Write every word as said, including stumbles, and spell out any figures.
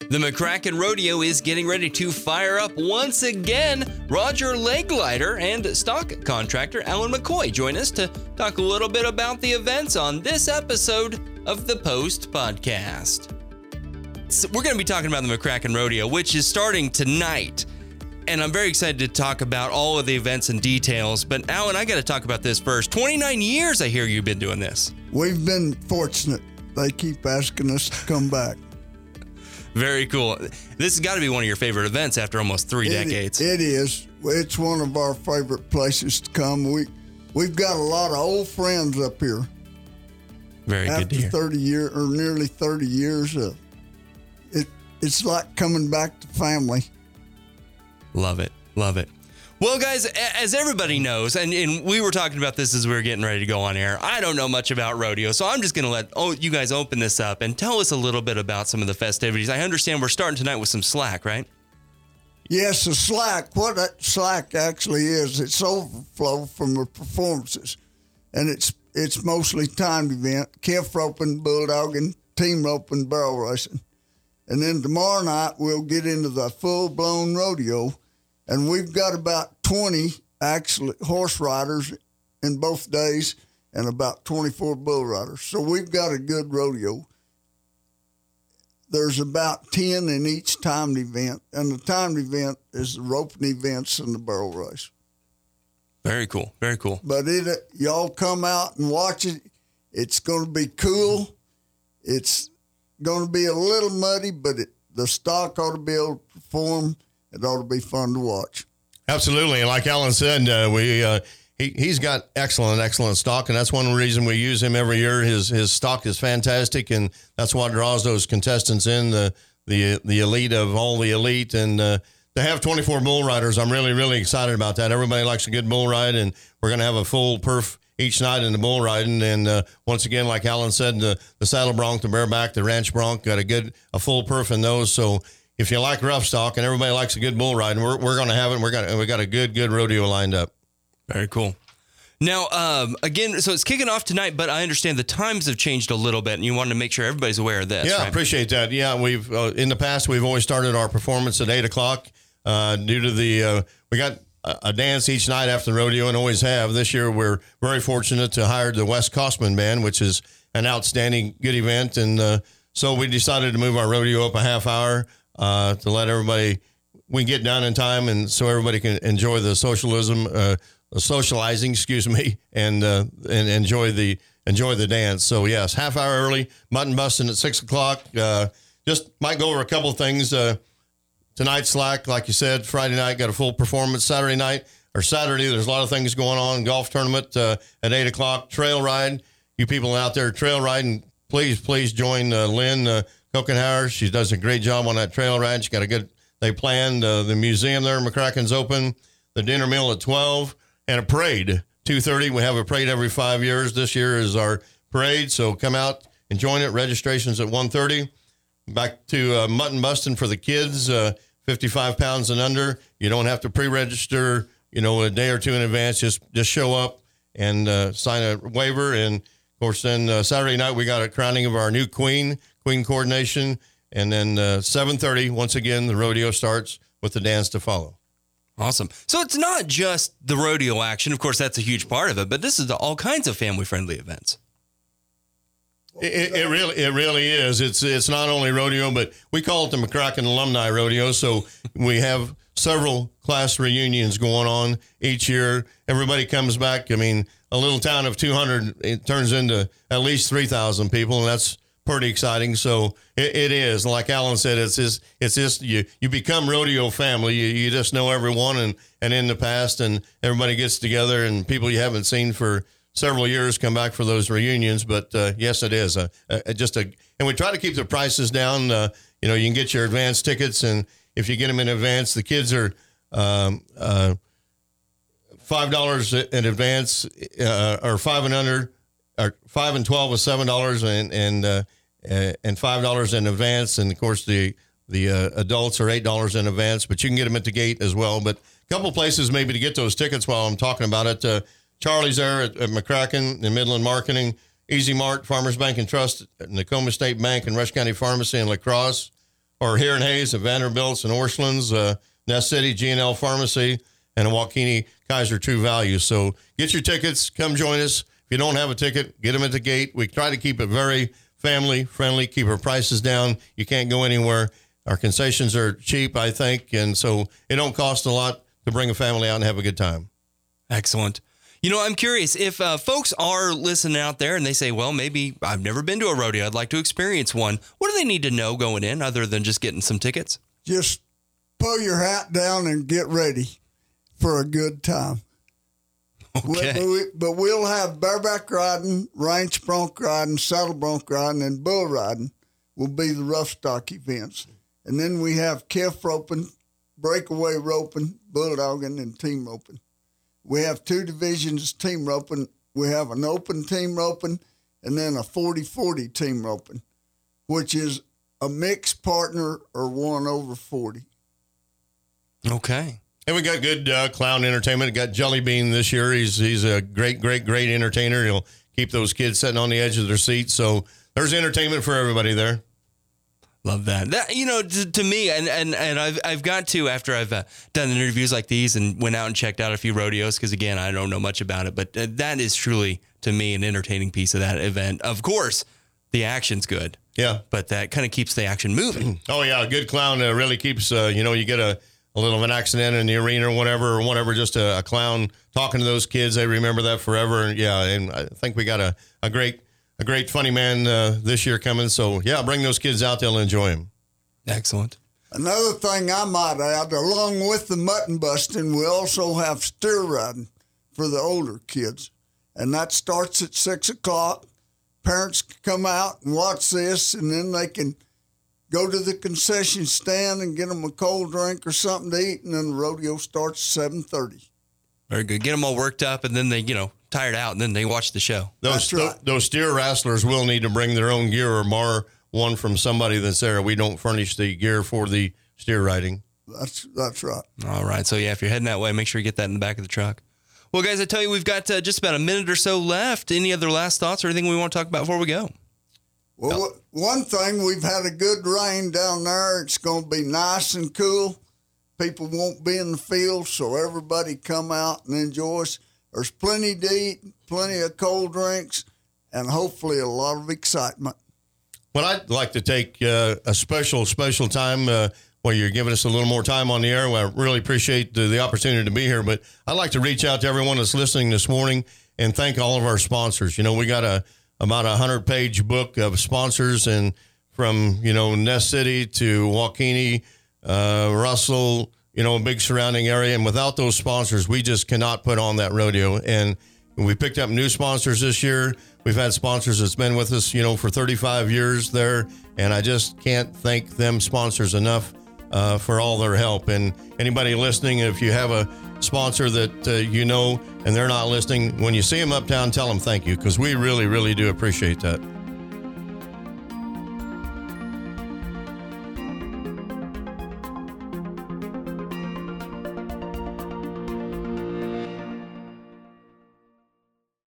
The McCracken Rodeo is getting ready to fire up once again. Roger Leglighter and stock contractor Alan McCoy join us to talk a little bit about the events on this episode of the Post Podcast. So we're going to be talking about the McCracken Rodeo, which is starting tonight. And I'm very excited to talk about all of the events and details. But Alan, I got to talk about this first. twenty-nine years I hear you've been doing this. We've been fortunate. They keep asking us to come back. Very cool. This has got to be one of your favorite events after almost three it, decades. It is. It's one of our favorite places to come. We, we've got a lot of old friends up here. Very after good to hear. thirty years, or nearly thirty years, uh, it it's like coming back to family. Love it. Love it. Well, guys, as everybody knows, and, and we were talking about this as we were getting ready to go on air, I don't know much about rodeo, so I'm just going to let oh, you guys open this up and tell us a little bit about some of the festivities. I understand we're starting tonight with some slack, right? Yes, the slack. What that slack actually is, it's overflow from the performances, and it's it's mostly timed event, calf roping, bulldogging, team roping, barrel racing. And then tomorrow night, we'll get into the full-blown rodeo. And we've got about twenty actually horse riders in both days and about twenty-four bull riders. So we've got a good rodeo. There's about ten in each timed event. And the timed event is the roping events and the barrel race. Very cool. Very cool. But it, y'all come out and watch it. It's going to be cool. It's going to be a little muddy, but it, the stock ought to be able to perform. It ought to be fun to watch. Absolutely. And like Alan said, uh, we uh, he, he's got excellent, excellent stock, and that's one reason we use him every year. His his stock is fantastic, and that's what draws those contestants in, the the the elite of all the elite. And uh, to have twenty-four bull riders, I'm really, really excited about that. Everybody likes a good bull ride, and we're going to have a full perf each night in the bull riding. And uh, once again, like Alan said, the, the saddle bronc, the bareback, the ranch bronc, got a good, a full perf in those. So if you like rough stock and everybody likes a good bull ride, and we're we're going to have it. We're going we got a good good rodeo lined up. Very cool. Now, um, again, so it's kicking off tonight, but I understand the times have changed a little bit, and you wanted to make sure everybody's aware of this. Yeah, right? Appreciate that. Yeah, we've uh, in the past we've always started our performance at eight o'clock uh, due to the uh, we got a, a dance each night after the rodeo, and always have. This year we're very fortunate to hire the West Costman Band, which is an outstanding good event, and uh, so we decided to move our rodeo up a half hour. Uh, to let everybody, we get done in time, and so everybody can enjoy the socialism, uh, socializing, excuse me, and uh, and enjoy the enjoy the dance. So yes, half hour early, mutton busting at six o'clock. Uh, just might go over a couple of things. Uh, tonight's slack, like you said, Friday night got a full performance. Saturday night or Saturday, there's a lot of things going on. Golf tournament uh, at eight o'clock. Trail ride. You people out there trail riding, please please join uh, Lynn. Uh, Kokenhauer, she does a great job on that trail ride. She got a good, they planned uh, the museum there, McCracken's open, the dinner meal at twelve, and a parade, two thirty. We have a parade every five years. This year is our parade, so come out and join it. Registration's at one thirty. Back to uh, mutton busting for the kids, uh, fifty-five pounds and under. You don't have to pre-register, you know, a day or two in advance. Just just show up and uh, sign a waiver. And, of course, then uh, Saturday night we got a crowning of our new queen, Queen coordination, and then uh, seven thirty, once again, the rodeo starts with the dance to follow. Awesome. So it's not just the rodeo action. Of course, that's a huge part of it, but this is all kinds of family-friendly events. It, it really it really is. It's it's not only rodeo, but we call it the McCracken Alumni Rodeo. So we have several class reunions going on each year. Everybody comes back. I mean, a little town of two hundred, it turns into at least three thousand people, and that's pretty exciting. So it, it is. Like Alan said, it's just, it's just you, you become rodeo family. You, you just know everyone, and, and in the past, and everybody gets together, and people you haven't seen for several years come back for those reunions. But uh, yes, it is a, a, just a, and we try to keep the prices down. Uh, you know, you can get your advance tickets, and if you get them in advance, the kids are um, uh, five dollars in advance, uh, or five and under, or five and twelve is seven dollars, and and uh, and five dollars in advance, and of course the the uh, adults are eight dollars in advance. But you can get them at the gate as well. But a couple places maybe to get those tickets while I'm talking about it. Uh, Charlie's there at, at McCracken, in Midland Marketing, Easy Mart, Farmers Bank and Trust, Nakoma State Bank, and Rush County Pharmacy in La Crosse. or here in Hayes at Vanderbilt's and Orchlands, uh, Nest City, G and L Pharmacy, and Waukene Kaiser True Value. So get your tickets. Come join us. If you don't have a ticket, get them at the gate. We try to keep it very family friendly, keep our prices down. You can't go anywhere. Our concessions are cheap, I think, and so it don't cost a lot to bring a family out and have a good time. Excellent. You know, I'm curious if uh, folks are listening out there and they say, well, maybe I've never been to a rodeo. I'd like to experience one. What do they need to know going in other than just getting some tickets? Just pull your hat down and get ready for a good time. Okay. But, we, but we'll have bareback riding, ranch bronc riding, saddle bronc riding, and bull riding will be the rough stock events. And then we have calf roping, breakaway roping, bulldogging, and team roping. We have two divisions team roping. We have an open team roping and then a forty forty team roping, which is a mixed partner or one over forty. Okay. And we got good uh, clown entertainment. Got Jelly Bean this year. He's he's a great, great, great entertainer. He'll keep those kids sitting on the edge of their seats. So there's entertainment for everybody there. Love that. That you know, to, to me, and, and, and I've I've got to after I've uh, done interviews like these and went out and checked out a few rodeos because again I don't know much about it, but uh, that is truly to me an entertaining piece of that event. Of course, the action's good. Yeah, but that kind of keeps the action moving. Oh yeah, a good clown uh, really keeps. Uh, you know, you get a, a little of an accident in the arena or whatever, or whatever. Just a, a clown talking to those kids, they remember that forever. And yeah, and I think we got a, a great a great funny man uh, this year coming. So yeah, bring those kids out; they'll enjoy him. Excellent. Another thing I might add, along with the mutton busting, we also have steer riding for the older kids. And that starts at six o'clock. Parents can come out and watch this, and then they can go to the concession stand and get them a cold drink or something to eat, and then the rodeo starts at seven thirty. Very good. Get them all worked up, and then they, you know, tired out, and then they watch the show. Those, That's right. th- those steer wrestlers will need to bring their own gear or borrow one from somebody that's there. We don't furnish the gear for the steer riding. That's that's right. All right. So, yeah, if you're heading that way, make sure you get that in the back of the truck. Well, guys, I tell you, we've got uh, just about a minute or so left. Any other last thoughts or anything we want to talk about before we go? Well, no. One thing, we've had a good rain down there. It's going to be nice and cool. People won't be in the field, so everybody come out and enjoy us. There's plenty to eat, plenty of cold drinks, and hopefully a lot of excitement. Well, I'd like to take uh, a special, special time uh, where you're giving us a little more time on the air. Well, I really appreciate the, the opportunity to be here, but I'd like to reach out to everyone that's listening this morning and thank all of our sponsors. You know, we got a about a hundred-page book of sponsors, and from, you know, Nest City to Waukene, uh, Russell, you know, a big surrounding area. And without those sponsors, we just cannot put on that rodeo. And we picked up new sponsors this year. We've had sponsors that's been with us, you know, for thirty-five years there, and I just can't thank them sponsors enough uh, for all their help. And anybody listening, if you have a sponsor that uh, you know and they're not listening, when you see them uptown, tell them thank you, because we really, really do appreciate that.